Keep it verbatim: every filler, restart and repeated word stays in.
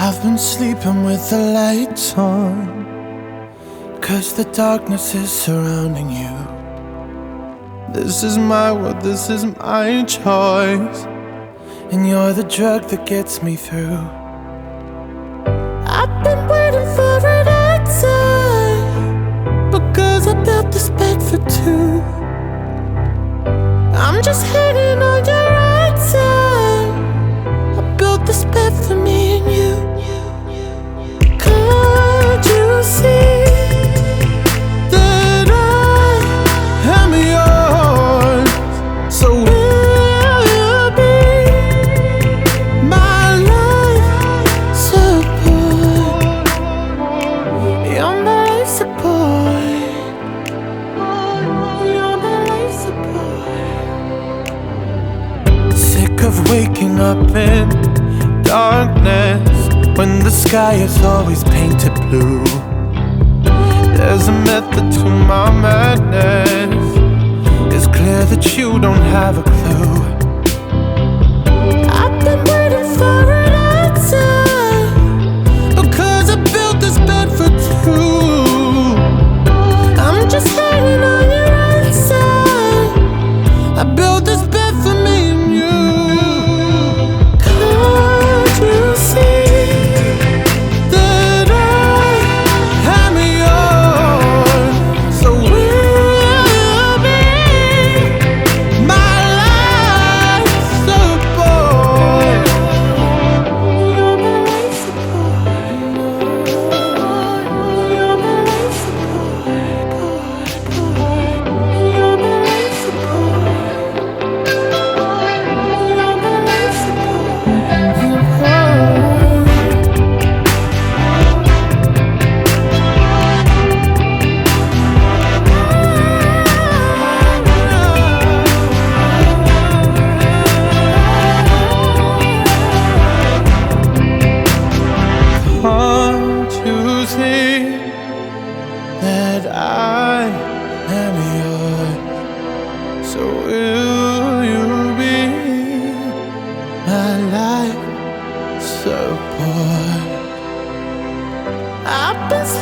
I've been sleeping with the lights on, 'cause the darkness is surrounding you. This is my world, this is my choice, and you're the drug that gets me through. I've been waiting for an answer, because I built this bed for two. I'm just hanging on your answer. I built this bed for me and you. Can't you see that I am yours? So will you be my life support? You're my life support. You're my life support. Sick of waking up in darkness when the sky is always painted blue. There's a method to my madness. It's clear that you don't have a clue. I've been waiting for an answer, because I built this bed for two. I'm just hanging on your answer. I built this bed for me and you. Can't you see that I am yours? So will you be my life support? You're my life support. You're my life support. You're my life support. You're my life Can't you see that I am yours? So will you be my life support? I've been